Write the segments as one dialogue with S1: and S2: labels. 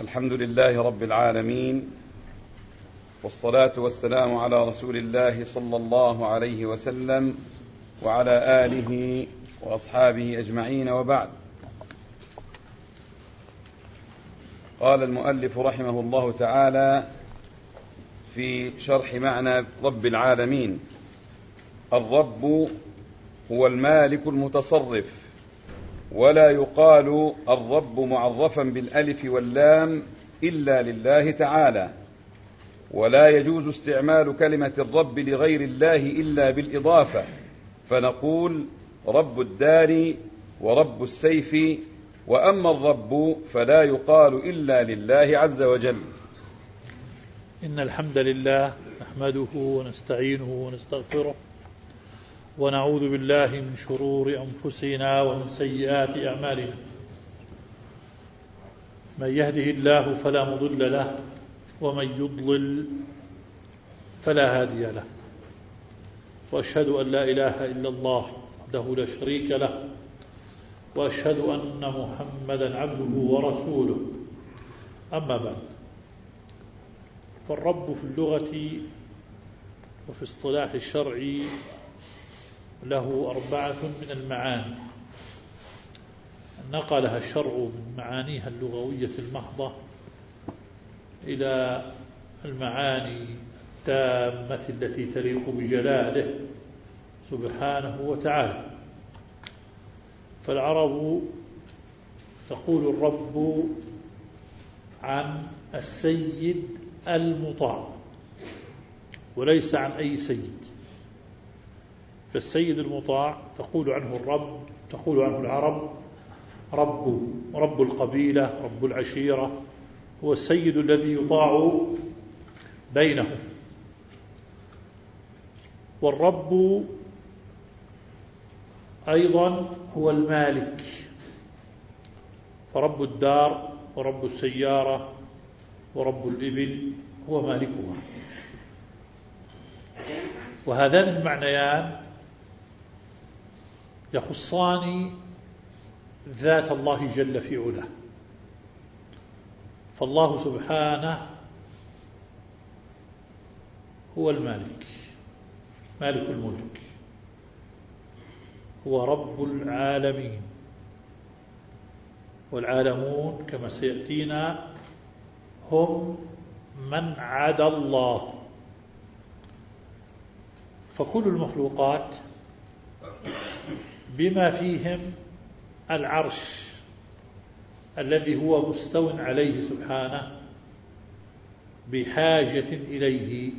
S1: الحمد لله رب العالمين، والصلاة والسلام على رسول الله صلى الله عليه وسلم وعلى آله وأصحابه أجمعين، وبعد. قال المؤلف رحمه الله تعالى في شرح معنى رب العالمين: الرب هو المالك المتصرف، ولا يقال الرب معرفا بالألف واللام إلا لله تعالى، ولا يجوز استعمال كلمة الرب لغير الله إلا بالإضافة، فنقول رب الدار ورب السيف، وأما الرب فلا يقال إلا لله عز وجل.
S2: إن الحمد لله نحمده ونستعينه ونستغفره، ونعوذ بالله من شرور أنفسنا ومن سيئات أعمالنا. من يهده الله فلا مضل له، ومن يضلل فلا هادي له، وأشهد أن لا إله إلا الله وحده لا شريك له، وأشهد أن محمدا عبده ورسوله. أما بعد، فالرب في اللغة وفي اصطلاح الشرع له 4 من المعاني نقلها الشرع من معانيها اللغوية المحضة إلى المعاني التامة التي تليق بجلاله سبحانه وتعالى. فالعرب تقول الرب عن السيد المطاع، وليس عن أي سيد. فالسيد المطاع تقول عنه الرب، تقول عنه العرب رب القبيلة، رب العشيرة، هو السيد الذي يطاع بينهم. والرب أيضا هو المالك، فرب الدار ورب السيارة ورب الإبل هو مالكها. وهذان المعنيان يخصان ذات الله جل في علاه. فالله سبحانه هو المالك، مالك الملك، هو رب العالمين. والعالمون كما سيأتينا هم من عدا الله. فكل المخلوقات بما فيهم العرش الذي هو مستو عليه سبحانه بحاجة إليه،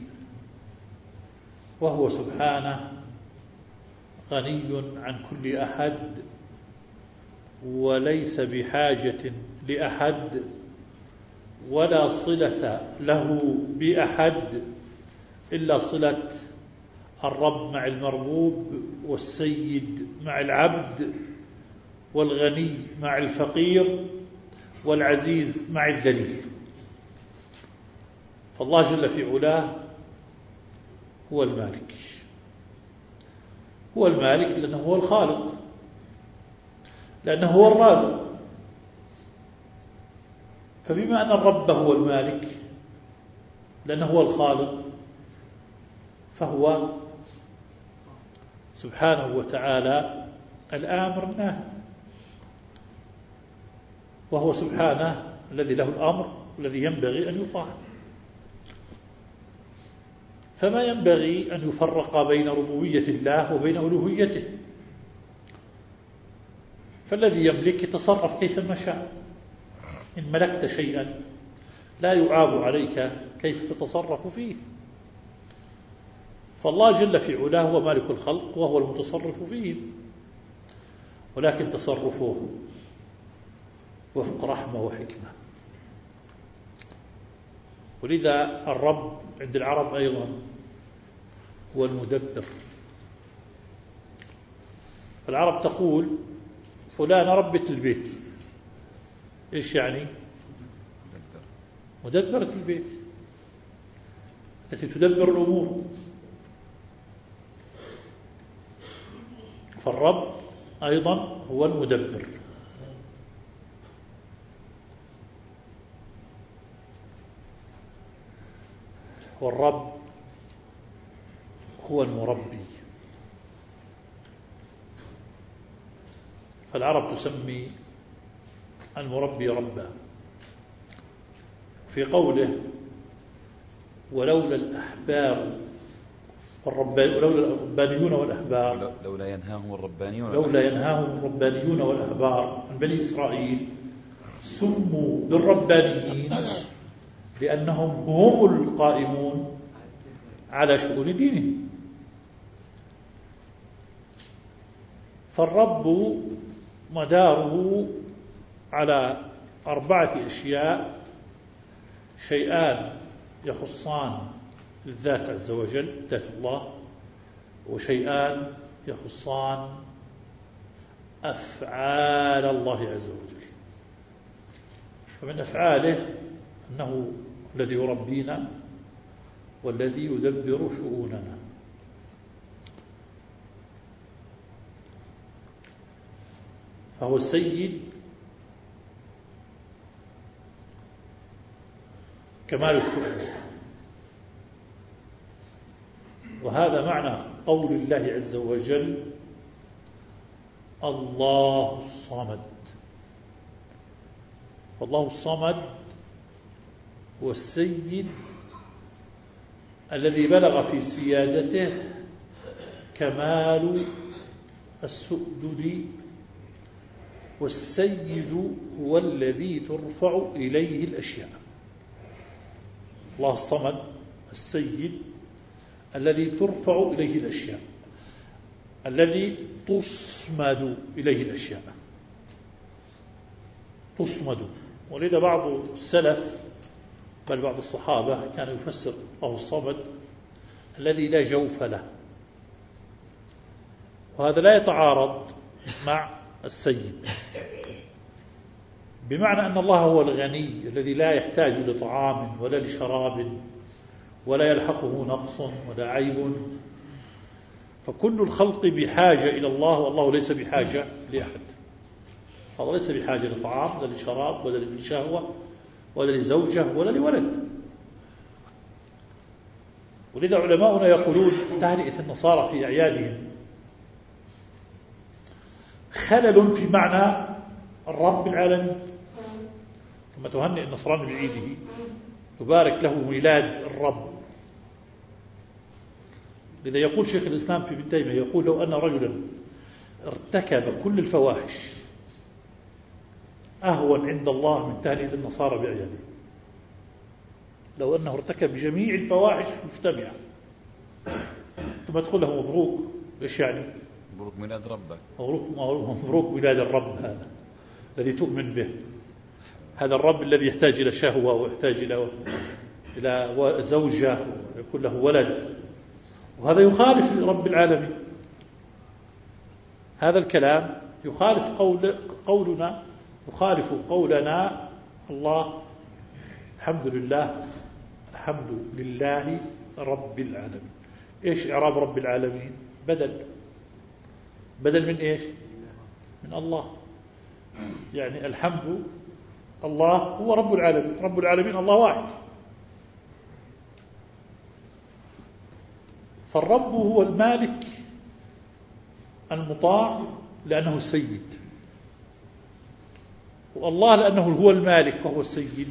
S2: وهو سبحانه غني عن كل أحد وليس بحاجة لأحد، ولا صلة له بأحد إلا صلة الرب مع المربوب، والسيد مع العبد، والغني مع الفقير، والعزيز مع الذليل. فالله جل في علاه هو المالك. هو المالك لأنه هو الخالق، لأنه هو الرازق. فبما أن الرب هو المالك لأنه هو الخالق، فهو سبحانه وتعالى الآمر الناهي، وهو سبحانه الذي له الأمر الذي ينبغي أن يطاع. فما ينبغي أن يفرق بين ربوبية الله وبين ألوهيته. فالذي يملك يتصرف كيفما شاء. إن ملكت شيئا لا يعاب عليك كيف تتصرف فيه. فالله جل في علاه هو مالك الخلق وهو المتصرف فيه، ولكن تصرفه وفق رحمة وحكمة. ولذا الرب عند العرب أيضا هو المدبر. العرب تقول فلان ربة البيت. إيش يعني؟ مدبرة البيت، التي تدبر الأمور. فالرب أيضا هو المدبر. والرب هو المربي. فالعرب تسمي المربي ربا. في قوله ولولا الأحبار ولولا الربانيون والأحبار
S1: لولا ينهاهم الربانيون
S2: والأحبار عن بني إسرائيل سموا بالربانيين لأنهم هم القائمون على شؤون دينهم. فالرب مداره على 4 أشياء: شيئان يخصان الذات عز وجل، ذات الله، وشيئان يخصان أفعال الله عز وجل. فمن أفعاله أنه الذي يربينا والذي يدبر شؤوننا. فهو السيد كمال السؤال. وهذا معنى قول الله عز وجل الله الصمد. والله الصمد هو السيد الذي بلغ في سيادته كمال السؤدد. والسيد هو الذي ترفع إليه الأشياء. الله الصمد السيد الذي ترفع إليه الأشياء، الذي تصمد إليه الأشياء، تصمد. ولذا بعض السلف بل بعض الصحابة كان يفسر الله الصمد الذي لا جوف له، وهذا لا يتعارض مع السيد، بمعنى أن الله هو الغني الذي لا يحتاج لطعام ولا لشراب ولا يلحقه نقص ولا عيب. فكل الخلق بحاجة إلى الله، والله ليس بحاجة لأحد. الله ليس بحاجة لطعام ولا لشراب ولا لشهوة ولا لزوجة ولا لولد. ولذا علماؤنا يقولون تهنئة النصارى في أعيادهم خلل في معنى الرب العالمين. ثم تهنئ النصراني بعيده تبارك له ميلاد الرب. لذا يقول شيخ الإسلام في ابن تيمية، يقول لو أن رجلا ارتكب كل الفواحش أهون عند الله من تهنئة النصارى بعياده. لو أنه ارتكب جميع الفواحش مجتمعة ثم تقول له مبروك، إيش يعني؟
S1: مبروك ميلاد ربك،
S2: مبروك ميلاد الرب هذا الذي تؤمن به، هذا الرب الذي يحتاج إلى شهوة ويحتاج إلى زوجة ويكون له ولد، وهذا يخالف رب العالمين. هذا الكلام يخالف قولنا، يخالف قولنا الله الحمد لله رب العالمين. إيش إعراب رب العالمين؟ بدل من إيش؟ من الله. يعني الحمد الله هو رب العالمين، رب العالمين الله واحد. فالرب هو المالك المطاع لأنه السيد، والله لأنه هو المالك وهو السيد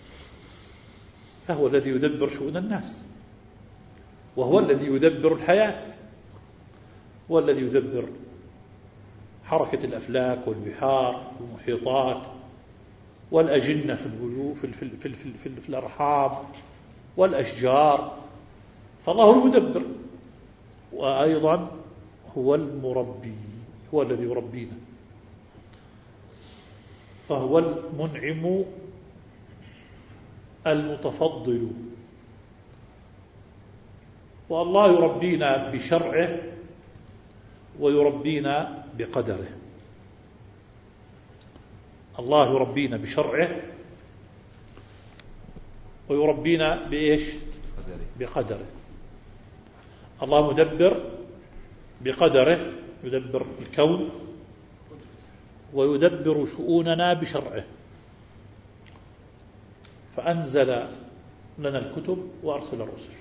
S2: فهو الذي يدبر شؤون الناس، وهو الذي يدبر الحياة، هو الذي يدبر حركة الأفلاك والبحار والمحيطات والأجنة في الأرحام والأشجار. فالله المدبر، وأيضا هو المربي، هو الذي يربينا. فهو المنعم المتفضل. والله يربينا بشرعه ويربينا بقدره. الله يربينا بشرعه ويربينا بإيش؟ بقدره. الله مدبر بقدره، يدبر الكون ويدبر شؤوننا بشرعه. فأنزل لنا الكتب وأرسل الرسل.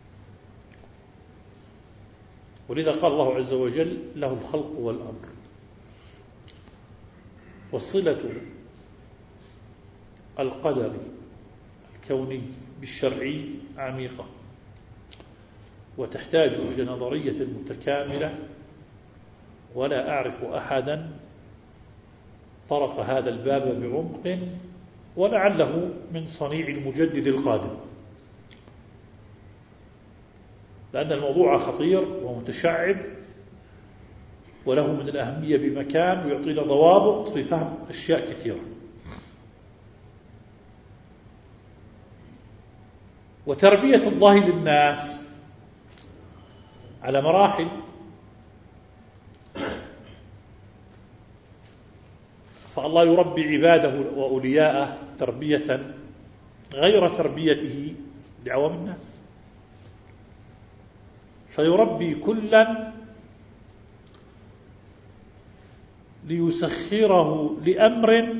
S2: ولذا قال الله عز وجل له الخلق والأمر. والصلة القدري الكوني بالشرعي عميقة، وتحتاج إلى نظرية متكاملة، ولا أعرف أحدا طرق هذا الباب بعمق، ولعله من صنيع المجدد القادم، لأن الموضوع خطير ومتشعب وله من الأهمية بمكان، ويعطينا ضوابط في فهم أشياء كثيرة. وتربية الله للناس على مراحل، فالله يربي عباده وأولياءه تربية غير تربيته لعوام الناس، فيربي كلا ليسخره لأمر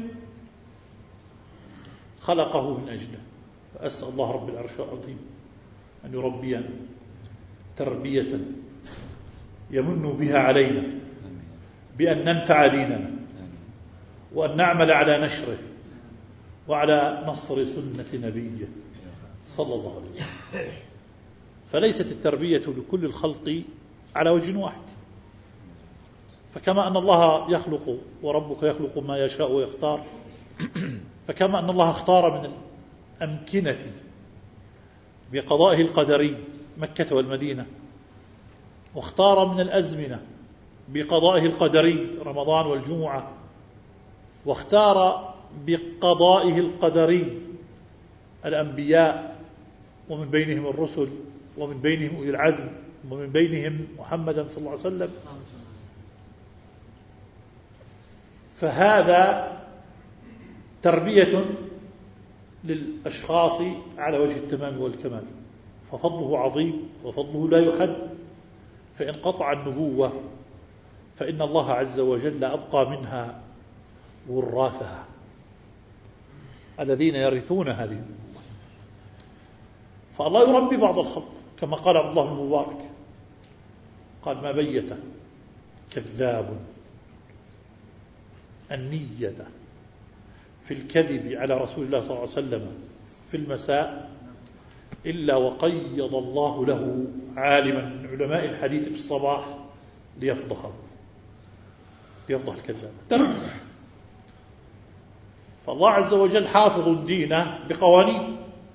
S2: خلقه من أجله. فأسأل الله رب العرش العظيم أن يربينا تربية يمن بها علينا بأن ننفع ديننا، وأن نعمل على نشره وعلى نصر سنة نبيه صلى الله عليه وسلم. فليست التربية لكل الخلق على وجه واحد، فكما أن الله يخلق وربك يخلق ما يشاء ويختار، فكما أن الله اختار من الأمكنة بقضائه القدري مكة والمدينة، واختار من الأزمنة بقضائه القدري رمضان والجمعة، واختار بقضائه القدري الأنبياء، ومن بينهم الرسل، ومن بينهم أولي العزم، ومن بينهم محمدا صلى الله عليه وسلم. فهذا تربية للأشخاص على وجه التمام والكمال، ففضله عظيم وفضله لا يحد. فإن قطع النبوة فإن الله عز وجل أبقى منها وراثها الذين يرثون هذه النبوة. فالله يربي بعض الخلق كما قال عبد الله بن مبارك، قال: ما بيت كذاب النية في الكذب على رسول الله صلى الله عليه وسلم في المساء إلا وقيض الله له عالما من علماء الحديث في الصباح ليفضح الكذاب. فالله عز وجل حافظ دينه بقوانين،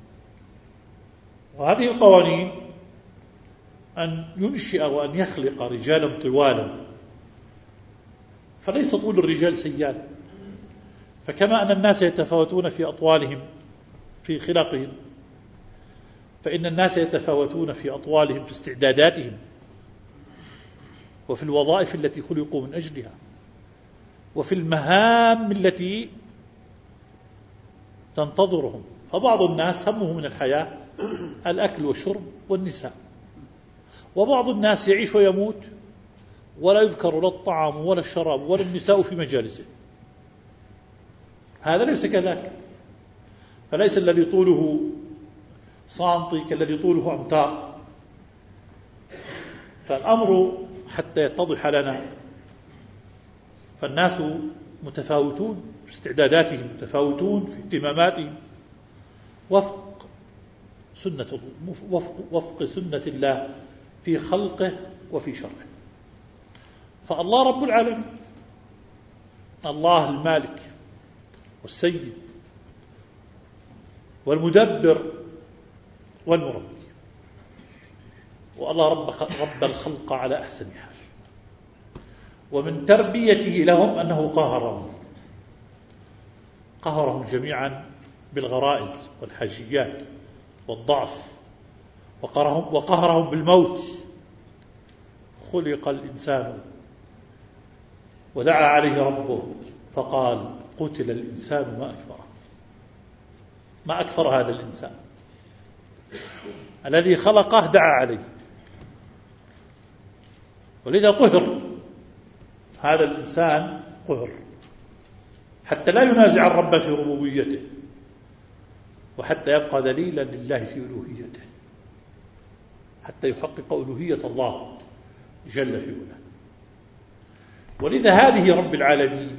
S2: وهذه القوانين أن ينشئ وأن يخلق رجالا طوالا، فليس طول الرجال سيال. فكما أن الناس يتفاوتون في أطوالهم في خلقهم، فإن الناس يتفاوتون في أطوالهم في استعداداتهم وفي الوظائف التي خلقوا من أجلها وفي المهام التي تنتظرهم. فبعض الناس همه من الحياة الأكل والشرب والنساء، وبعض الناس يعيش ويموت ولا يذكر لا الطعام ولا الشراب ولا النساء في مجالسه. هذا ليس كذلك. فليس الذي طوله سنتي كالذي طوله أمتار. فالأمر حتى يتضح لنا، فالناس متفاوتون في استعداداتهم، متفاوتون في اهتماماتهم وفق سنة الله في خلقه وفي شرعه. فالله رب العالمين، الله المالك والسيد والمدبر والمربي، والله رب الخلق على أحسن حال. ومن تربيته لهم أنه قهرهم جميعا بالغرائز والحاجيات والضعف، وقهرهم بالموت. خلق الإنسان ودعا عليه ربه فقال: قتل الإنسان ما أكفر هذا الإنسان الذي خلقه دعا عليه، ولذا قهر هذا الإنسان، قهر حتى لا ينازع الرب في ربوبيته، وحتى يبقى دليلا لله في ألوهيته، حتى يحقق ألوهية الله جل في علاه. ولذا هذه رب العالمين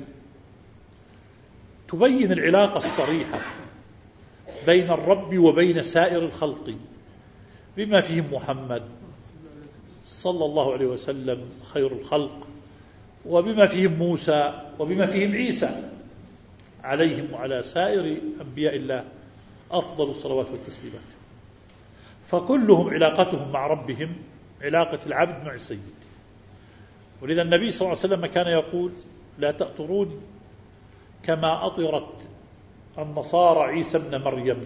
S2: تبين العلاقة الصريحة بين الرب وبين سائر الخلق، بما فيهم محمد صلى الله عليه وسلم خير الخلق، وبما فيهم موسى، وبما فيهم عيسى عليهم وعلى سائر أنبياء الله أفضل الصلوات والتسليمات. فكلهم علاقتهم مع ربهم علاقة العبد مع السيد. ولذا النبي صلى الله عليه وسلم كان يقول: لا تأطروني كما أطرت النصارى عيسى ابن مريم،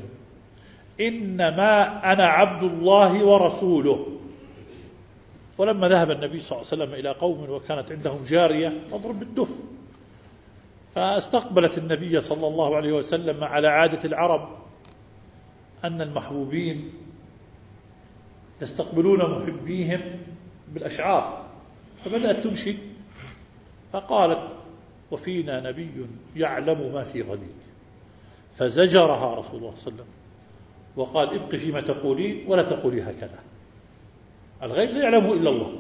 S2: إنما أنا عبد الله ورسوله. ولما ذهب النبي صلى الله عليه وسلم إلى قوم وكانت عندهم جارية تضرب بالدف، فاستقبلت النبي صلى الله عليه وسلم على عادة العرب أن المحبوبين يستقبلون محبيهم بالأشعار، فبدأت تنشد، فقالت: وفينا نبي يعلم ما في غد، فزجرها رسول الله صلى الله عليه وسلم وقال: ابق فيما تقولين ولا تقولي هكذا، الغيب لا يعلمه إلا الله،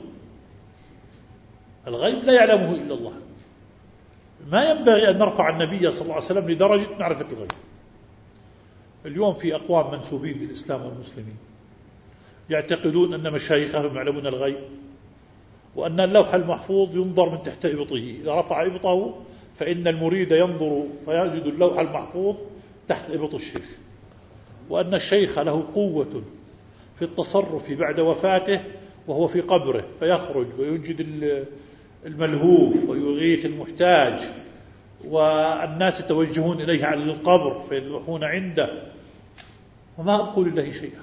S2: الغيب لا يعلمه إلا الله. ما ينبغي أن نرفع النبي صلى الله عليه وسلم لدرجة معرفة الغيب. اليوم في أقوام منسوبين للإسلام والمسلمين يعتقدون أن مشايخهم يعلمون الغيب، وأن اللوح المحفوظ ينظر من تحت إبطه، إذا رفع إبطه فإن المريد ينظر فيجد اللوح المحفوظ تحت إبط الشيخ، وأن الشيخ له قوة في التصرف بعد وفاته وهو في قبره، فيخرج وينجد الملهوف ويغيث المحتاج، والناس يتوجهون إليه على القبر فيذبحون عنده، وما أقول لله شيئا.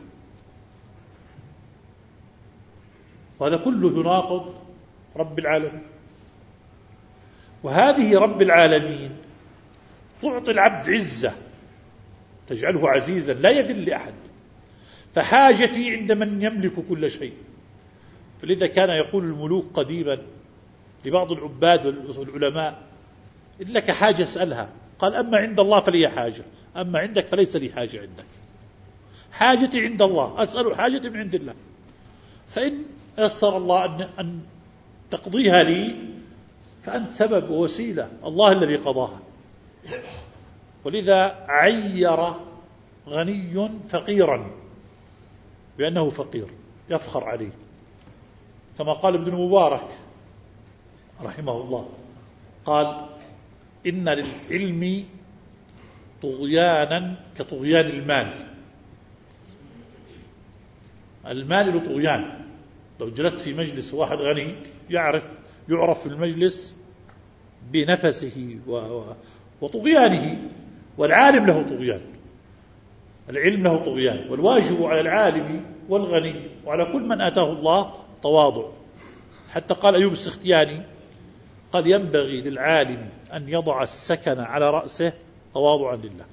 S2: وهذا كله يناقض رب العالمين. وهذه رب العالمين تعطي العبد عزة تجعله عزيزا لا يذل لأحد، فحاجتي عند من يملك كل شيء. فلذا كان يقول الملوك قديما لبعض العباد والعلماء: إن لك حاجة اسألها، قال: أما عند الله فلي حاجة، أما عندك فليس لي حاجة عندك. حاجتي عند الله، أسأل حاجتي من عند الله، فإن يسر الله أن تقضيها لي فأنت سبب ووسيلة، الله الذي قضاها. ولذا عير غني فقيرا بأنه فقير، يفخر عليه، كما قال ابن المبارك رحمه الله، قال: إن للعلم طغيانا كطغيان المال. المال له طغيان، لو جلست في مجلس واحد غني يعرف في المجلس بنفسه وطغيانه، والعالم له طغيان، العلم له طغيان. والواجب على العالم والغني وعلى كل من آتاه الله تواضع. حتى قال أيوب السختياني: قد ينبغي للعالم أن يضع السكن على رأسه تواضعا لله.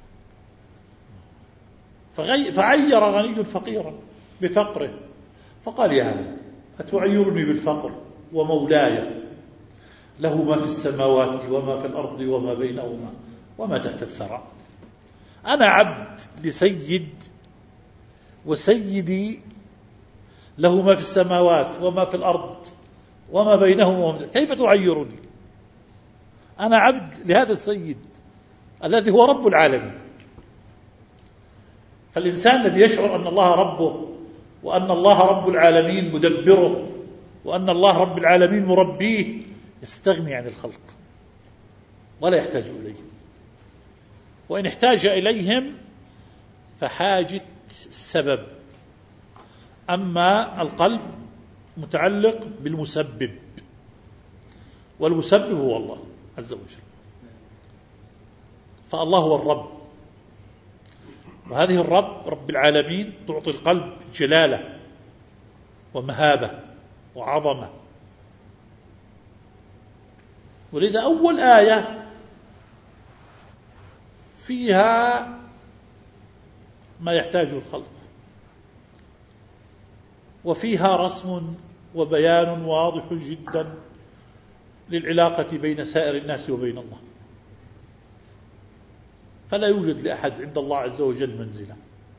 S2: فعير غني فقيرا بفقره، فقال: يا هذا أتعيرني بالفقر ومولاي له ما في السماوات وما في الأرض وما بينهما وما تحت الثرى. أنا عبد لسيد، وسيدي له ما في السماوات وما في الأرض وما بينهما، كيف تعيرني؟ أنا عبد لهذا السيد الذي هو رب العالمين. فالإنسان الذي يشعر أن الله ربه، وأن الله رب العالمين مدبره، وأن الله رب العالمين مربيه، يستغني عن الخلق ولا يحتاج إليهم، وإن احتاج إليهم فحاجة السبب. أما القلب متعلق بالمسبب، والمسبب هو الله عز وجل. فالله هو الرب، وهذه الرب رب العالمين تعطي القلب جلالة ومهابة وعظمة. ولذا أول آية فيها ما يحتاجه الخلق، وفيها رسم وبيان واضح جدا للعلاقة بين سائر الناس وبين الله. فلا يوجد لأحد عند الله عز وجل منزلة،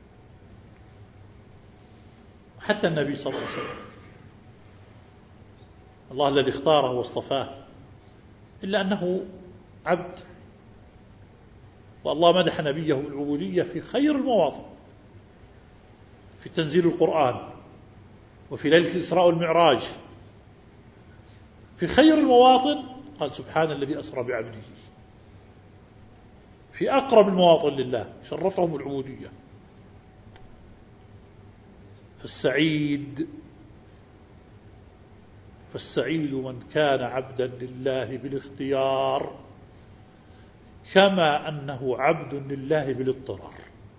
S2: حتى النبي صلى الله عليه وسلم، الله الذي اختاره واصطفاه، إلا أنه عبد. والله مدح نبيه بالعبودية في خير المواطن، في تنزيل القرآن، وفي ليلة الإسراء والمعراج، في خير المواطن قال سبحان الذي أسرى بعبده. في أقرب المواطن لله شرفهم بالعبودية. فالسعيد من كان عبدا لله بالاختيار كما أنه عبد لله بالاضطرار.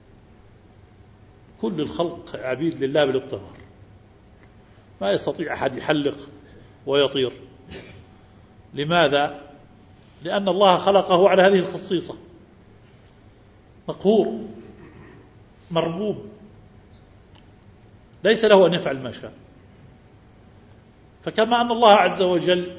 S2: كل الخلق عبيد لله بالاضطرار، ما يستطيع أحد يحلق ويطير. لماذا؟ لأن الله خلقه على هذه الخصيصة، مقهور مربوب، ليس له أن يفعل ما شاء. فكما أن الله عز وجل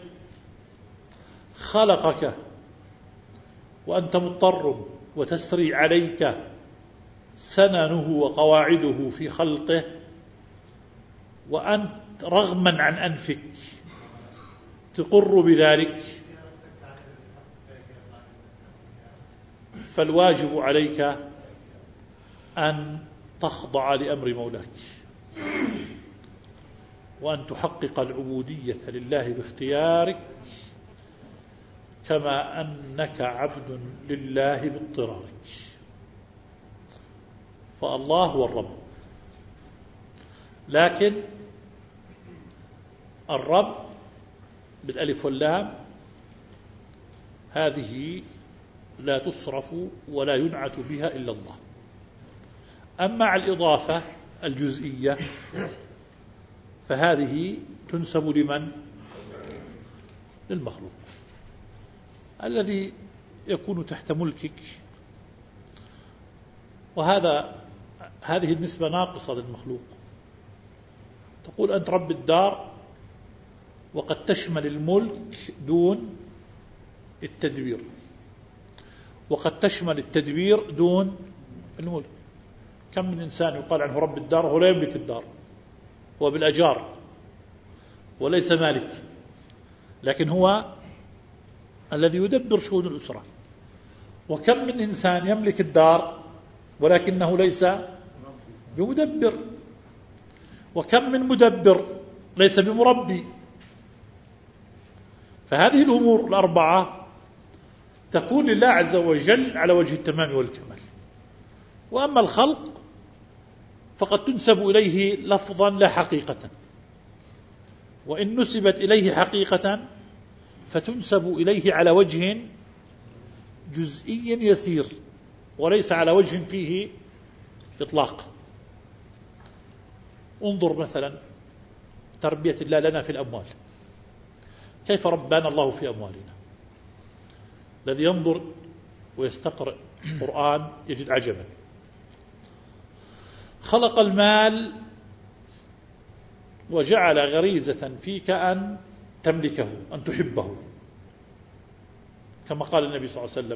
S2: خلقك وأنت مضطر وتسري عليك سننه وقواعده في خلقه، وأنت رغما عن أنفك تقر بذلك، فالواجب عليك أن تخضع لأمر مولاك، وأن تحقق العبودية لله باختيارك، كما أنك عبد لله باضطرارك. فالله هو الرب، لكن الرب بالألف واللام هذه لا تصرف ولا ينعت بها إلا الله. أما على الإضافة الجزئية فهذه تنسب لمن؟ للمخلوق الذي يكون تحت ملكك، هذه النسبة ناقصة للمخلوق. تقول أنت رب الدار، وقد تشمل الملك دون التدبير، وقد تشمل التدبير دون الملك. كم من إنسان يقال عنه رب الدار وهو لا يملك الدار، هو بالأجار وليس مالك، لكن هو الذي يدبر شؤون الأسرة. وكم من إنسان يملك الدار ولكنه ليس بمدبر، وكم من مدبر ليس بمربي. فهذه الأمور الأربعة تكون لله عز وجل على وجه التمام والكمال. وأما الخلق فقد تنسب إليه لفظا لا حقيقة، وإن نسبت إليه حقيقة فتنسب إليه على وجه جزئي يسير، وليس على وجه فيه إطلاق. انظر مثلا تربية الله لنا في الأموال، كيف ربانا الله في أموالنا. الذي ينظر ويستقرأ القرآن يجد عجبا. خلق المال وجعل غريزة فيك أن تملكه، أن تحبه، كما قال النبي صلى الله عليه وسلم،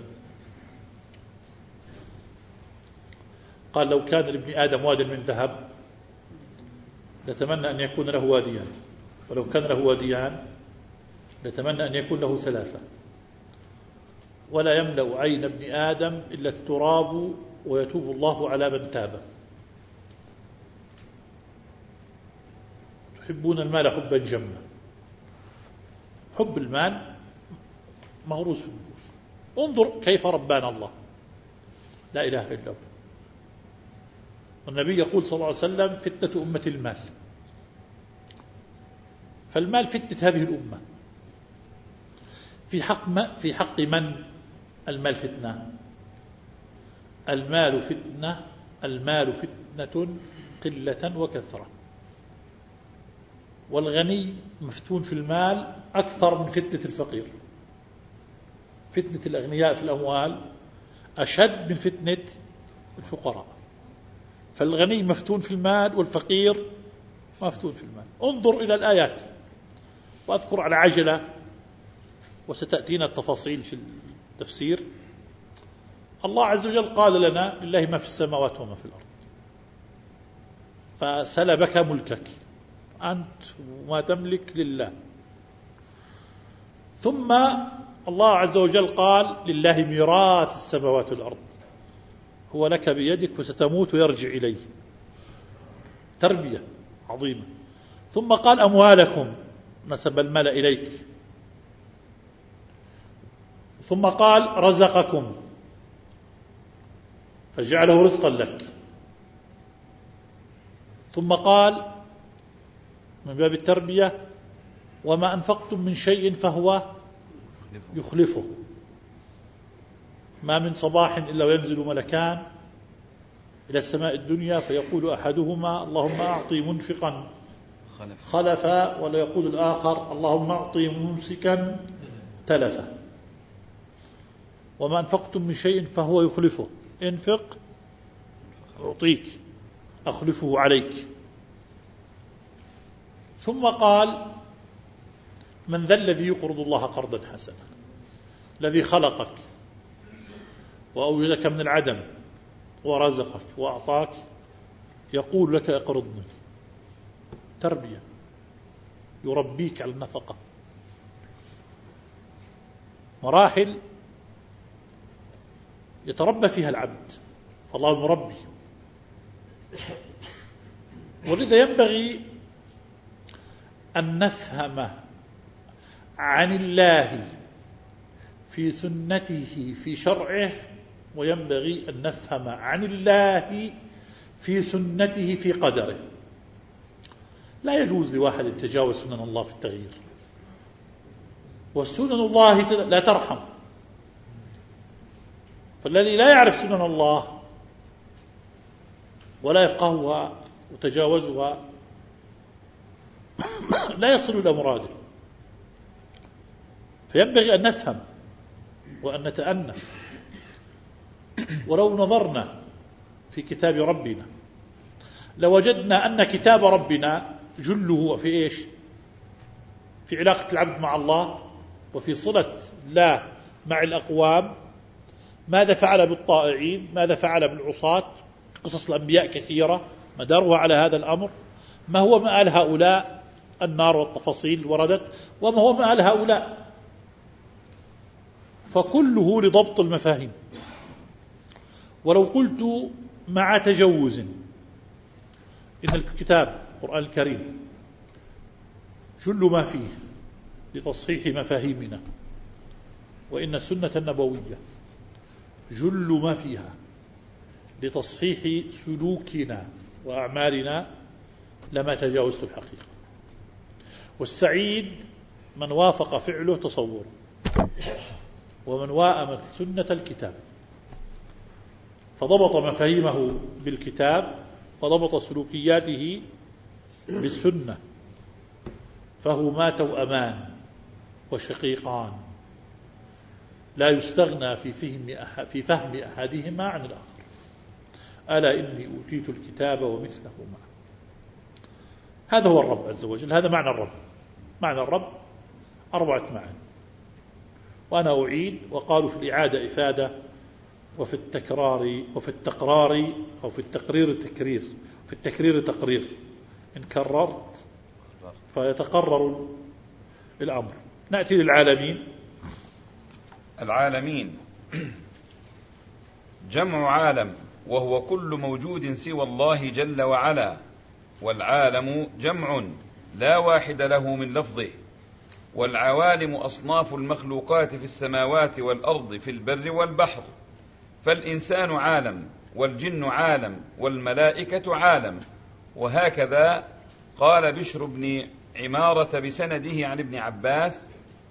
S2: قال لو كان لابن آدم واد من ذهب لتمنى أن يكون له واديان، ولو كان له واديان لتمنى أن يكون له ثلاثة، ولا يملأ عين ابن آدم إلا التراب ويتوب الله على من تاب. تحبون المال حبا جما. حب المال مغروس في النفوس. انظر كيف ربانا الله، لا إله إلا هو. والنبي يقول صلى الله عليه وسلم فتنة أمة المال. فالمال فتنة هذه الأمة. في حق من المال فتنة؟ المال فتنة قلة وكثرة. والغني مفتون في المال أكثر من فتنة الفقير. فتنة الأغنياء في الأموال أشد من فتنة الفقراء. فالغني مفتون في المال والفقير مفتون في المال. انظر إلى الآيات، وأذكر على عجلة وستأتينا التفاصيل في التفسير. الله عز وجل قال لنا لله ما في السماوات وما في الأرض، فسلبك ملكك، أنت ما تملك لله. ثم الله عز وجل قال لله ميراث السماوات والأرض، هو لك بيدك وستموت ويرجع إليه. تربية عظيمة. ثم قال أموالكم، نسب المال إليك. ثم قال رزقكم فجعله رزقا لك. ثم قال من باب التربية وما أنفقتم من شيء فهو يخلفه. ما من صباح إلا وينزل ملكان إلى السماء الدنيا فيقول أحدهما اللهم أعطي منفقا خلفا، ولا يقول الآخر اللهم أعطي ممسكا تلفا. وما أنفقتم من شيء فهو يخلفه، انفق أعطيك أخلفه عليك. ثم قال من ذا الذي يقرض الله قرضا حسنا، الذي خلقك وأوجدك من العدم ورزقك وأعطاك يقول لك اقرضني. تربية، يربيك على النفقة. مراحل يتربى فيها العبد، فالله المربي. ولذا ينبغي أن نفهم عن الله في سنته في شرعه، وينبغي أن نفهم عن الله في سنته في قدره. لا يجوز لواحد يتجاوز سنن الله في التغيير، والسنن الله لا ترحم. فالذي لا يعرف سنن الله ولا يفقهها وتجاوزها لا يصل إلى مراده. فينبغي أن نفهم وأن نتأنى. ولو نظرنا في كتاب ربنا لوجدنا أن كتاب ربنا جله في إيش؟ في علاقة العبد مع الله، وفي صلة الله مع الأقوام. ماذا فعل بالطائعين، ماذا فعل بالعصاة. قصص الأنبياء كثيرة مدارها على هذا الأمر. ما هو مآل هؤلاء، النار والتفاصيل وردت، وما هو مآل هؤلاء. فكله لضبط المفاهيم. ولو قلت مع تجوز إن الكتاب القرآن الكريم جل ما فيه لتصحيح مفاهيمنا، وإن السنة النبوية جل ما فيها لتصحيح سلوكنا وأعمالنا، لما تجاوزت الحقيقة. والسعيد من وافق فعله تصوره، ومن وائم سنة الكتاب فضبط مفاهيمه بالكتاب وضبط سلوكياته بالسنة، فهما توأمان وشقيقان لا يستغنى في فهم أحدهما عن الآخر. ألا إني أوتيت الكتاب ومثله معه. هذا هو الرب عز وجل، هذا معنى الرب. معنى الرب 4 معاني، وأنا أعيد. وقالوا في الإعادة إفادة، وفي التكرار وفي التقرار أو في التقرير تكرير، في التكرير تقرير. إن كررت فيتقرر الأمر. نأتي للعالمين.
S1: العالمين جمع عالم، وهو كل موجود سوى الله جل وعلا. والعالم جمع لا واحد له من لفظه. والعوالم أصناف المخلوقات في السماوات والأرض في البر والبحر. فالإنسان عالم، والجن عالم، والملائكة عالم. وهكذا قال بشر بن عمارة بسنده عن ابن عباس: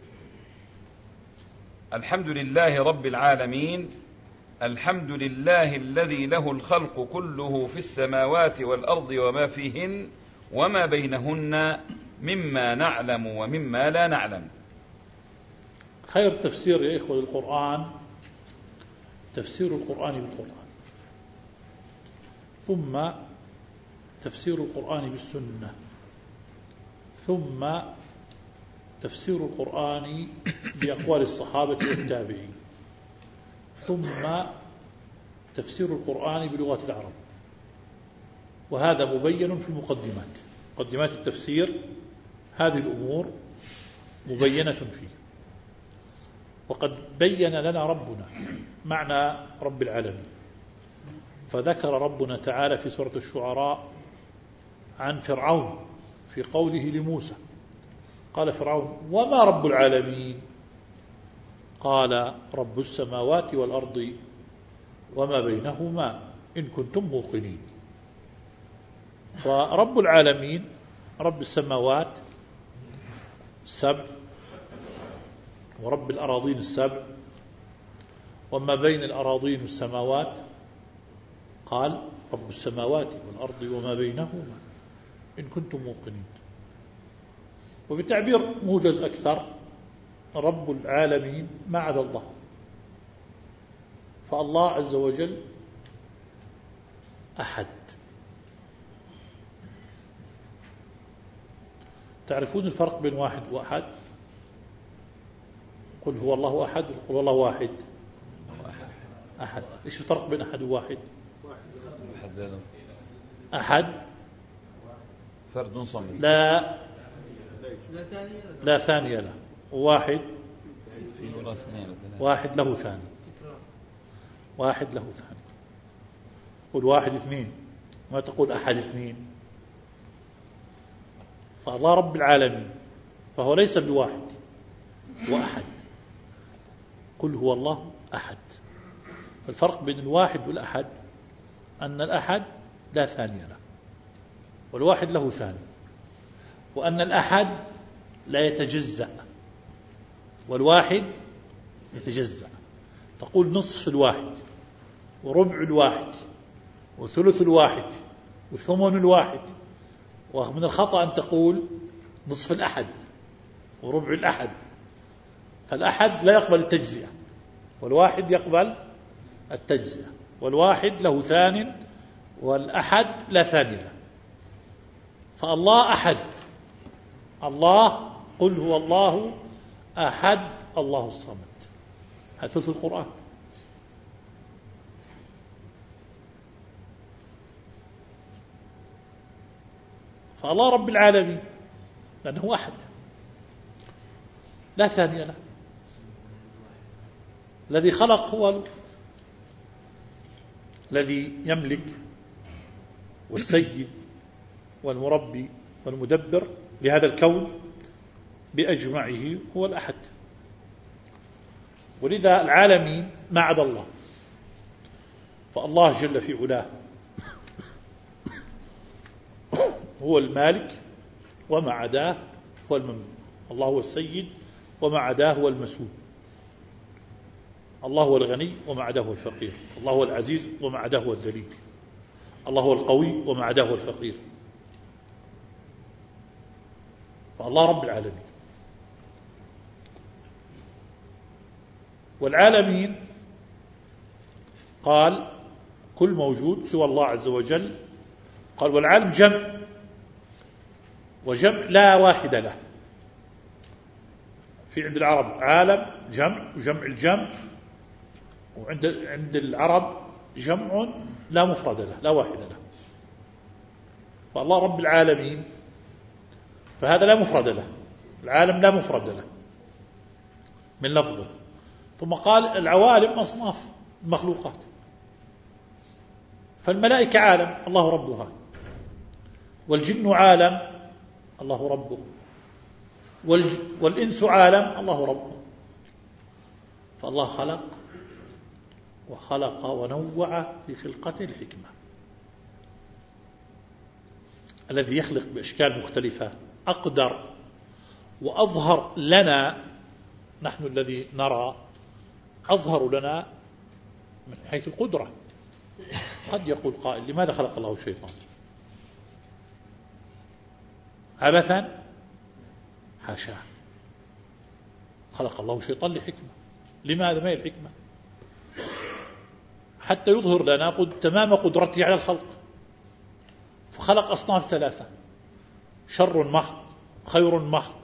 S1: الحمد لله رب العالمين، الحمد لله الذي له الخلق كله في السماوات والأرض وما فيهن وما بينهن مما نعلم ومما لا نعلم.
S2: خير تفسير يا إخوة للقرآن تفسير القرآن بالقرآن، ثم تفسير القرآن بالسنة، ثم تفسير القرآن بأقوال الصحابة والتابعين، ثم تفسير القرآن بلغة العرب، وهذا مبين في المقدمات، مقدمات التفسير هذه الأمور مبينة فيه. وقد بين لنا ربنا معنى رب العالمين، فذكر ربنا تعالى في سورة الشعراء عن فرعون في قوله لموسى، قال فرعون وما رب العالمين؟ قال رب السماوات والأرض وما بينهما إن كنتم موقنين. فرب العالمين رب السماوات السبع ورب الأراضين السبع وما بين الأراضين والسماوات، قال رب السماوات والأرض وما بينهما إن كنتم موقنين. وبتعبير موجز أكثر، رب العالمين ما عدا الله، فالله عز وجل أحد. تعرفون الفرق بين واحد وأحد؟ قل هو الله أحد، قل الله واحد. أحد، إيش الفرق بين أحد وواحد؟ أحد
S1: فرد صمد
S2: لا ثانية له، واحد واحد له ثاني، واحد له ثاني. قل واحد اثنين، ما تقول أحد اثنين. فالله رب العالمين فهو ليس بواحد وأحد، قل هو الله أحد. الفرق بين الواحد والأحد أن الأحد لا ثاني له، والواحد له ثاني، وأن الأحد لا يتجزأ والواحد يتجزأ. تقول نصف الواحد وربع الواحد وثلث الواحد وثمن الواحد، ومن الخطأ أن تقول نصف الأحد وربع الأحد، فالأحد لا يقبل التجزئة والواحد يقبل التجزئة، والواحد له ثان والأحد لا ثاني له. فالله أحد، الله قل هو الله أحد الله الصمد، هذا ثلث القرآن. فالله رب العالمين لأنه أحد لا ثاني له، الذي خلق هو الذي يملك، والسيد والمربي والمدبر لهذا الكون بأجمعه هو الأحد. ولذا العالمين ما عدا الله، فالله جل في علاه هو المالك وما عداه هو المملوك، الله هو السيد وما عداه هو المسؤول، الله هو الغني وما عداه هو الفقير، الله هو العزيز وما عداه هو الذليل، الله هو القوي وما عداه هو الفقير. فالله رب العالمين. والعالمين قال كل موجود سوى الله عز وجل، قال والعالم جمع، وجمع لا واحد له. في عند العرب عالم جمع وجمع الجمع، وعند العرب جمع لا مفرد له لا واحد له. فالله رب العالمين فهذا لا مفرد له، العالم لا مفرد له من لفظه. ثم قال العوالم أصناف المخلوقات، فالملائكة عالم الله ربها، والجن عالم الله ربه، والإنس عالم الله ربه. فالله خلق وخلق ونوع في خلقته الحكمة. الذي يخلق بأشكال مختلفة أقدر وأظهر لنا، نحن الذي نرى أظهر لنا من حيث القدرة. قد يقول قائل لماذا خلق الله الشيطان عبثا؟ حاشا، خلق الله الشيطان لحكمة. لماذا؟ ما هي الحكمة؟ حتى يظهر لنا تمام قدرته على الخلق. فخلق أصناف ثلاثة: شر محض، خير محض.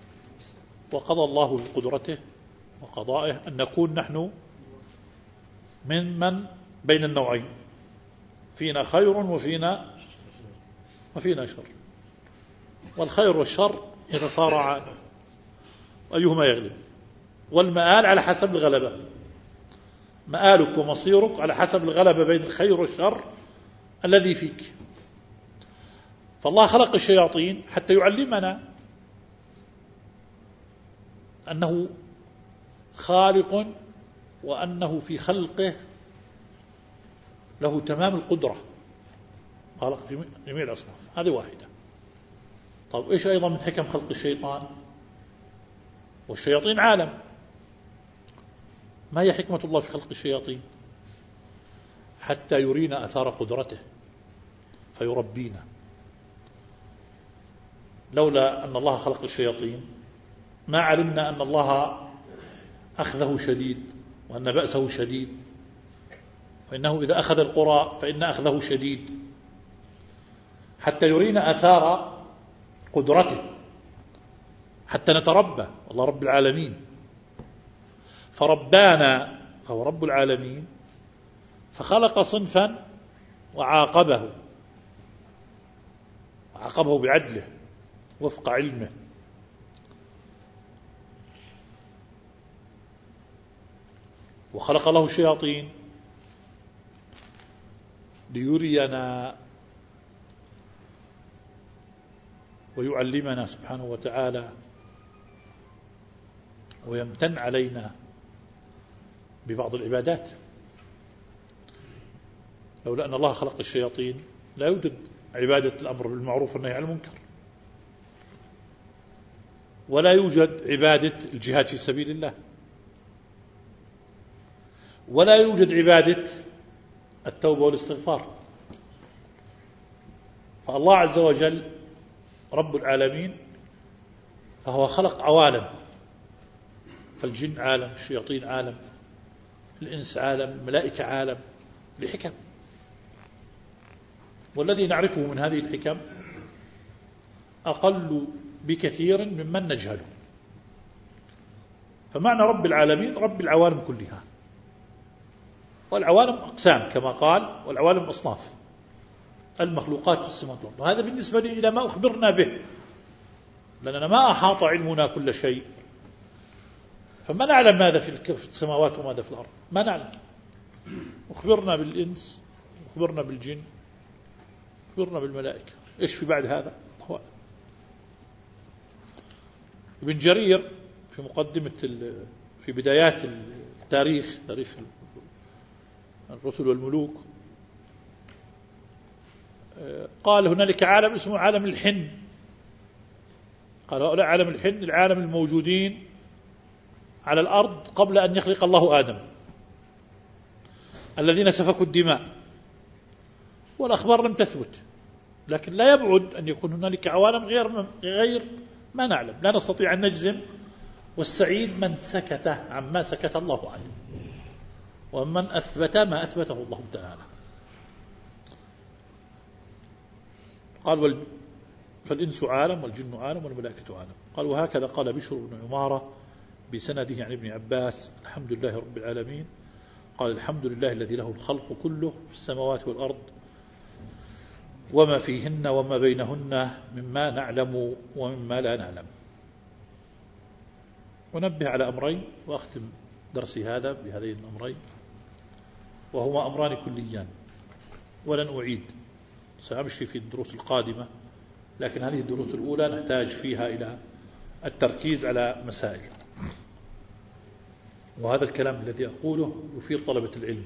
S2: وقضى الله بقدرته وقضائه أن نكون نحن من بين النوعين، فينا خير وفينا شر، والخير والشر يتصارعان أيهما يغلب، والمآل على حسب الغلبة، مآلك ومصيرك على حسب الغلبة بين الخير والشر الذي فيك. فالله خلق الشياطين حتى يعلمنا أنه خالق، وأنه في خلقه له تمام القدرة، خلق جميع الأصناف. هذه واحدة. طيب إيش أيضا من حكم خلق الشيطان؟ والشياطين عالم. ما هي حكمة الله في خلق الشياطين؟ حتى يرينا أثار قدرته فيربينا. لولا أن الله خلق الشياطين ما علمنا أن الله أخذه شديد، وأن بأسه شديد، وإنه إذا أخذ القرى فإن أخذه شديد، حتى يرينا أثار قدرته، حتى نتربى. الله رب العالمين فربانا، فهو رب العالمين، فخلق صنفا وعاقبه بعدله وفق علمه. وخلق له الشياطين ليرينا ويعلمنا سبحانه وتعالى، ويمتن علينا ببعض العبادات. لولا أن الله خلق الشياطين لا يوجد عبادة الأمر بالمعروف والنهي عن المنكر، ولا يوجد عبادة الجهاد في سبيل الله، ولا يوجد عبادة التوبة والاستغفار. فالله عز وجل رب العالمين، فهو خلق عوالم، فالجن عالم، الشياطين عالم، الإنس عالم، الملائكة عالم، لحكم. والذي نعرفه من هذه الحكم أقل بكثير ممن نجهله. فمعنى رب العالمين رب العوالم كلها، والعوالم أقسام كما قال، والعوالم أصناف، المخلوقات السماوات والأرض. وهذا بالنسبة إلى ما أخبرنا به، لأننا ما أحاط علمنا كل شيء، فما نعلم ماذا في السماوات وماذا في الأرض، ما نعلم. أخبرنا بالإنس، أخبرنا بالجن، أخبرنا بالملائكة، إيش في بعد هذا؟ هو ابن جرير في مقدمة في بدايات التاريخ، تاريخ الرسل والملوك، قال هنالك عالم اسمه عالم الحن. قال هؤلاء عالم الحن، العالم الموجودين على الأرض قبل أن يخلق الله آدم، الذين سفكوا الدماء. والأخبار لم تثبت، لكن لا يبعد أن يكون هنالك عوالم غير ما نعلم، لا نستطيع أن نجزم. والسعيد من سكت عما سكت الله عنه، ومن أثبت ما أثبته الله تعالى. قال فالإنس عالم، والجن عالم، والملائكة عالم. قال وهكذا قال بشر بن عمارة بسنده عن ابن عباس: الحمد لله رب العالمين. قال الحمد لله الذي له الخلق كله في السماوات والأرض وما فيهن وما بينهن مما نعلم ومما لا نعلم. ونبه على أمرين، وأختم درسي هذا بهذين الأمرين، وهما أمران كليان ولن أعيد، سأمشي في الدروس القادمة، لكن هذه الدروس الأولى نحتاج فيها إلى التركيز على مسائل. وهذا الكلام الذي أقوله يفيد طلبة العلم،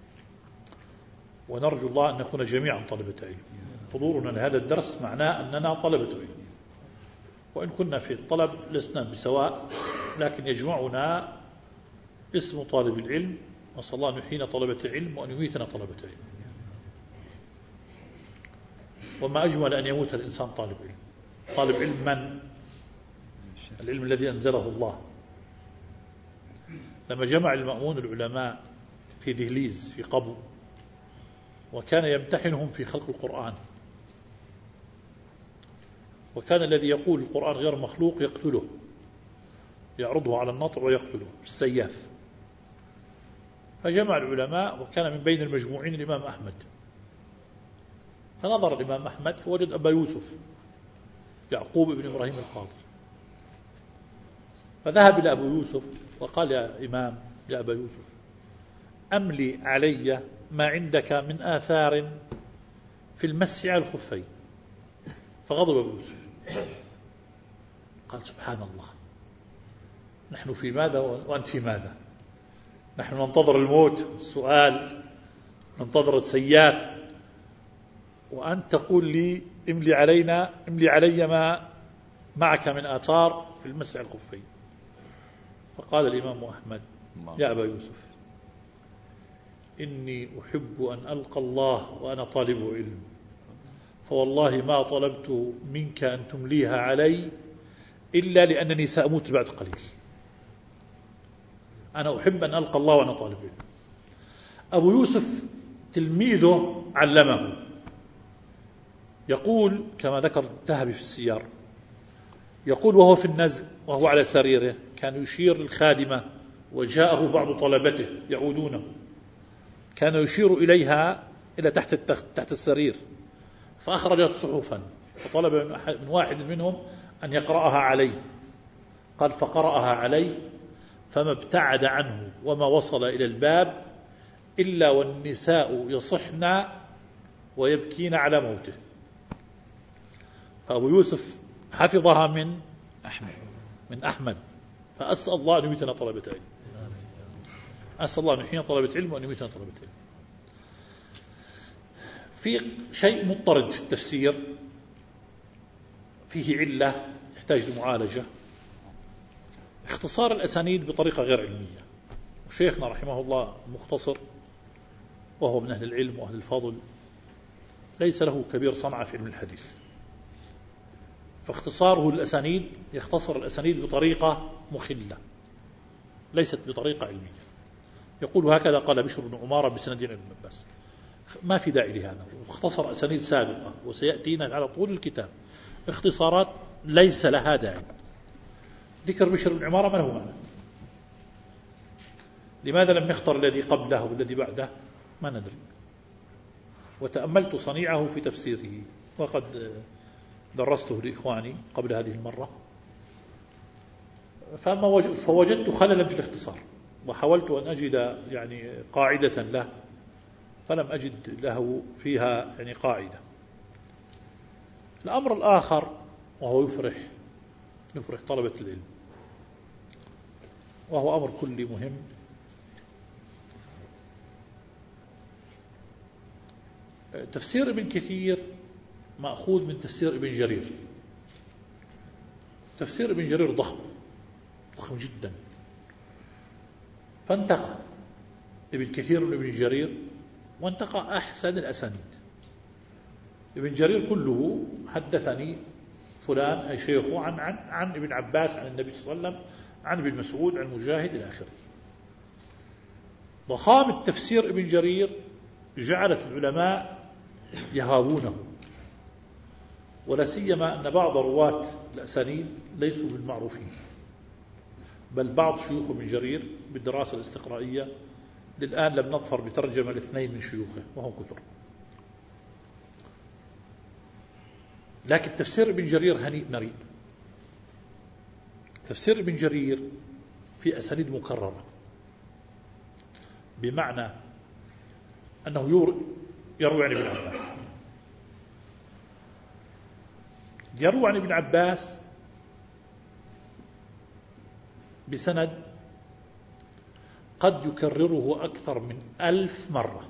S2: ونرجو الله أن نكون جميعا طلبة علم. حضورنا لهذا الدرس معناه أننا طلبة علم، وإن كنا في الطلب لسنا بسواء، لكن يجمعنا اسم طالب العلم. نسأل الله أن يحيينا طلبة العلم وأن يميتنا طلبة العلم. وما أجمل أن يموت الإنسان طالب علم. طالب علم من؟ العلم الذي أنزله الله. لما جمع المأمون العلماء في دهليز في قبو، وكان يمتحنهم في خلق القرآن، وكان الذي يقول القرآن غير مخلوق يقتله، يعرضه على النطع ويقتله بالسياف. فجمع العلماء، وكان من بين المجموعين الإمام أحمد. فنظر الإمام أحمد فوجد أبا يوسف يعقوب بن إبراهيم القاضي، فذهب إلى أبو يوسف وقال: يا إمام، يا أبا يوسف، أملي علي ما عندك من آثار في المسح على الخفين. فغضب أبو يوسف قال: سبحان الله، نحن في ماذا وأنت في ماذا؟ نحن ننتظر الموت، السؤال، ننتظر السياف، وأنت تقول لي املي علي ما معك من آثار في المسح على الخفين. فقال الإمام أحمد: يا أبا يوسف، إني أحب أن ألقى الله وأنا طالب علم، فوالله ما طلبت منك أن تمليها علي إلا لأنني سأموت بعد قليل. أنا أحب أن ألقى الله وأنا طالب علم. أبو يوسف تلميذه علمه، يقول كما ذكر الذهبي في السيار، يقول: وهو في النزل وهو على سريره كان يشير للخادمة، وجاءه بعض طلبته يعودونه، كان يشير إليها إلى تحت السرير، فأخرجت صحفا فطلب من واحد منهم أن يقرأها عليه. قال: فقرأها عليه، فما ابتعد عنه وما وصل إلى الباب إلا والنساء يصحن ويبكين على موته. فأبو يوسف حفظها من أحمد. فأسأل الله أن يميتنا طلبة علم، أسأل الله أن يحيينا طلبة علم وأن يميتنا طلبة علم. في شيء مضطرد في التفسير، فيه علة يحتاج لمعالجة: اختصار الأسانيد بطريقة غير علمية. وشيخنا رحمه الله مختصر، وهو من أهل العلم وأهل الفضل، ليس له كبير صنعة في علم الحديث، فاختصاره الأسانيد يختصر الأسانيد بطريقة مخلة ليست بطريقة علمية. يقول: هكذا قال بشر بن عمارة بسند ابن عباس. ما في داعي لهذا، واختصر أسانيد سابقة وسيأتينا على طول الكتاب اختصارات ليس لها داعي. ذكر بشر بن عمارة ما هو معنى؟ لماذا لم يختار الذي قبله والذي بعده؟ ما ندري. وتأملت صنيعه في تفسيره، وقد درسته لإخواني قبل هذه المرة، فوجدت خللا في الاختصار، وحاولت أن أجد يعني قاعدة له، فلم أجد له فيها يعني قاعدة. الأمر الآخر وهو يفرح طلبة العلم، وهو أمر كلي مهم: تفسير ابن كثير مأخوذ من تفسير ابن جرير. تفسير ابن جرير ضخم جدا، فانتقى ابن كثير من ابن جرير وانتقى أحسن الأسانيد. ابن جرير كله حدثني فلان أي شيخه عن ابن عباس عن النبي صلى الله عليه وسلم عن ابن مسعود عن مجاهد إلى آخره. ضخامة تفسير ابن جرير جعلت العلماء يهابونه، ولا سيما أن بعض رواة الأسانيد ليسوا بالمعروفين، بل بعض شيوخ ابن جرير بالدراسة الاستقرائية للآن لم نظفر بترجمة الاثنين من شيوخه وهم كثر. لكن تفسير ابن جرير هنيء مريء. تفسير ابن جرير في أسانيد مكررة، بمعنى أنه يروي عن ابن عباس، يروي عن ابن عباس بسند قد يكرره أكثر من 1000 مرة،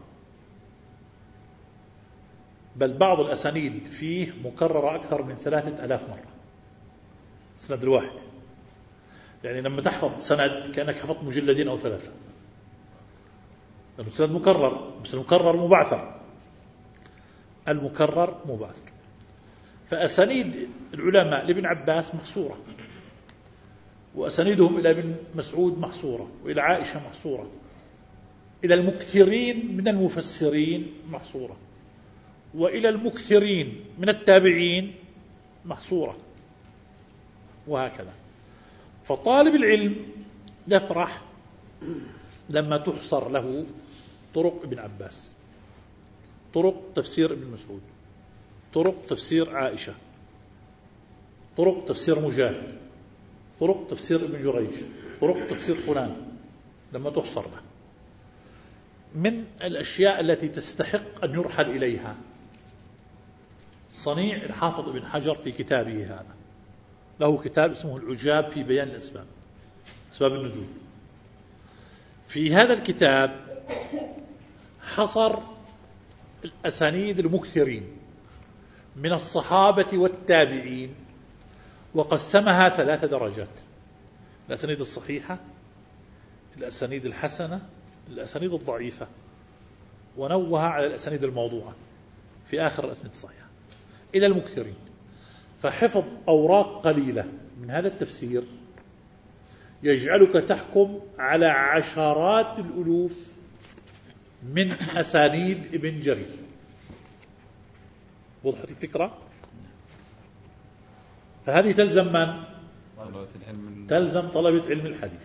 S2: بل بعض الأسانيد فيه مكررة أكثر من 3000 مرة السند الواحد. يعني لما تحفظ سند كأنك حفظت مجلدين أو 3، لأنه السند مكرر، بس المكرر مبعثر، المكرر مبعثر. فأسانيد العلماء لابن عباس محصورة، وأسانيدهم إلى ابن مسعود محصورة، وإلى عائشة محصورة، إلى المكثرين من المفسرين محصورة، وإلى المكثرين من التابعين محصورة، وهكذا. فطالب العلم يفرح لما تحصر له طرق ابن عباس، طرق تفسير ابن مسعود، طرق تفسير عائشة، طرق تفسير مجاهد، طرق تفسير ابن جريج، طرق تفسير فلان، لما تحصر له من الأشياء التي تستحق أن يرحل إليها صنيع الحافظ ابن حجر في كتابه هذا. له كتاب اسمه العجاب في بيان الأسباب، أسباب النزول. في هذا الكتاب حصر الأسانيد المكثرين من الصحابة والتابعين وقسمها 3 درجات: الأسانيد الصحيحة، الأسانيد الحسنة، الأسانيد الضعيفة، ونوه على الأسانيد الموضوعة في آخر الأسانيد الصحيحة إلى المكثرين. فحفظ أوراق قليلة من هذا التفسير يجعلك تحكم على عشرات الألوف من أسانيد ابن جرير. وضحت الفكرة؟ فهذه تلزم من؟ تلزم طلبة علم الحديث.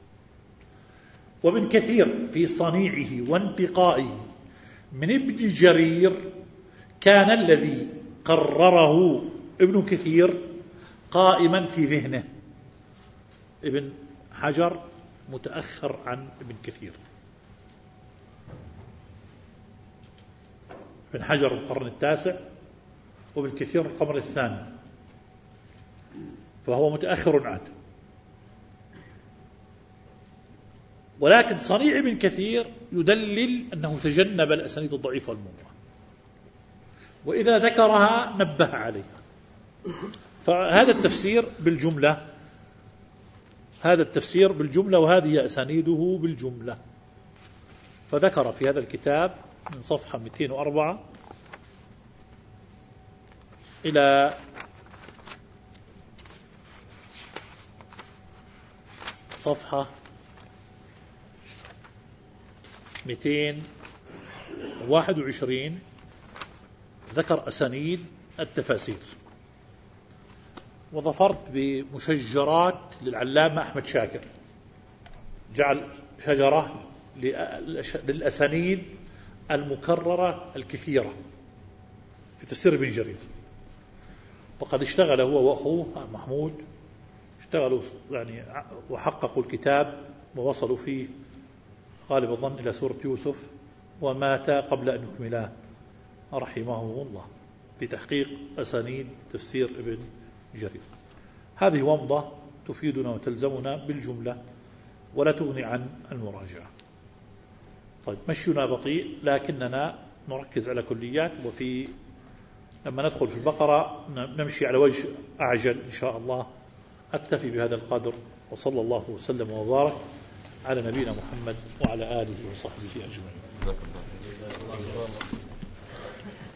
S2: وابن كثير في صنيعه وانتقائه من ابن جرير كان الذي قرره ابن كثير قائما في ذهنه. ابن حجر متأخر عن ابن كثير. ابن حجر القرن التاسع وابن كثير القرن الثاني، فهو متأخر عنه. ولكن صنيع ابن كثير يدلل أنه تجنب الأسانيد الضعيفة والموضوعة، وإذا ذكرها نبه عليها. فهذا التفسير بالجملة، هذا التفسير بالجملة، وهذه أسانيده بالجملة. فذكر في هذا الكتاب من صفحة 204 إلى صفحة 221 ذكر أسانيد التفاسير. وظفرت بمشجرات للعلامة أحمد شاكر، جعل شجرة للأسانيد المكررة الكثيرة في تفسير ابن جرير. وقد اشتغل هو وأخوه محمود، اشتغلوا يعني وحققوا الكتاب ووصلوا فيه غالب الظن إلى سورة يوسف، ومات قبل أن يكملاه رحمه الله بتحقيق أسانيد تفسير ابن جرير. هذه ومضة تفيدنا وتلزمنا بالجملة ولا تغني عن المراجعة. طيب، مشينا بطيء لكننا نركز على كليات، وفي لما ندخل في البقرة نمشي على وجه أعجل إن شاء الله. أكتفي بهذا القدر، وصلى الله وسلم وبارك على نبينا محمد وعلى آله وصحبه أجمعين.